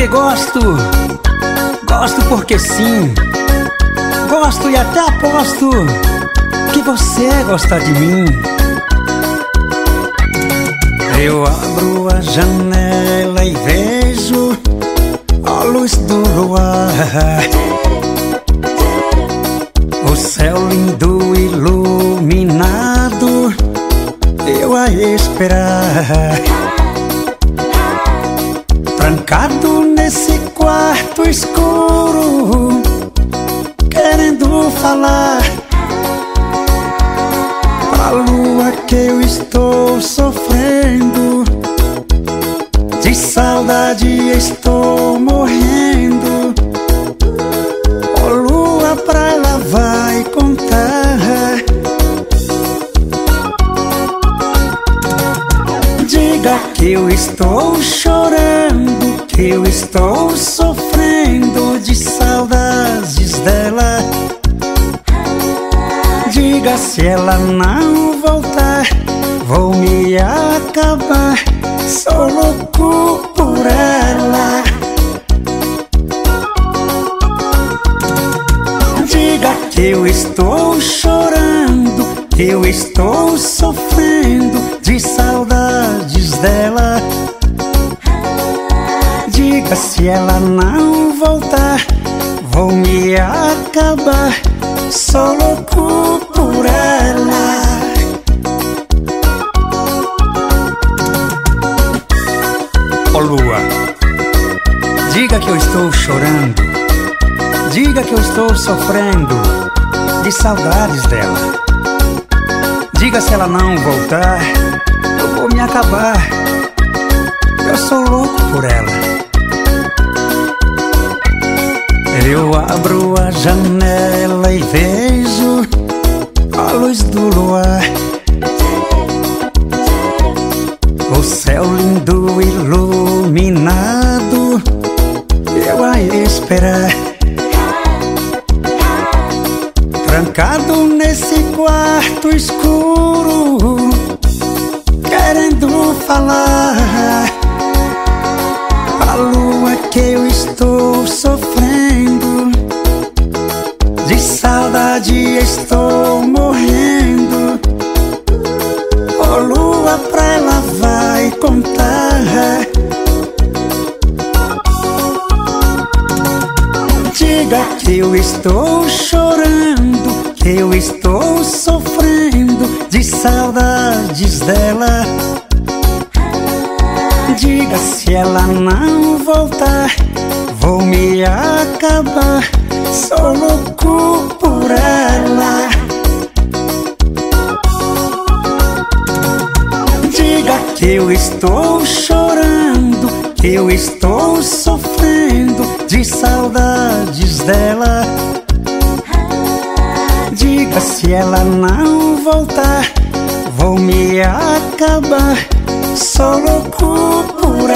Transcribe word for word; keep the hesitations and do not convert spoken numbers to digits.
porque gosto, gosto porque sim. Gosto e até aposto que você gosta de mim. Eu abro a janela e vejo a luz do luar, o céu lindo iluminado, eu a esperar. Trancado nesse quarto escuro, querendo falar pra lua que eu estou sofrendo, de saudade estou morrendo. Ó lua, pra ela vai contar, diga que eu estou chorando, que eu estou sofrendo de saudades dela. Diga se ela não voltar, vou me acabar, sou louco por ela. Diga que eu estou chorando, que eu estou sofrendo de saudades dela. Diga se ela não voltar, vou me acabar, sou louco por ela. Ó lua, diga que eu estou chorando, diga que eu estou sofrendo de saudades dela. Diga se ela não voltar, eu vou me acabar, eu sou louco por ela. Eu abro a janela e vejo a luz do luar, o céu lindo iluminado, eu a esperar. Trancado nesse quarto escuro, querendo falar pra lua que eu estou sofrendo, de saudade estou morrendo. Ó lua, pra ela vai contar, diga que eu estou chorando, que eu estou sofrendo de saudades dela. Diga se ela não voltar, vou me acabar, sou louco por ela. Diga que eu estou chorando, que eu estou sofrendo de saudades dela. Diga se ela não voltar, vou me acabar, sou louco por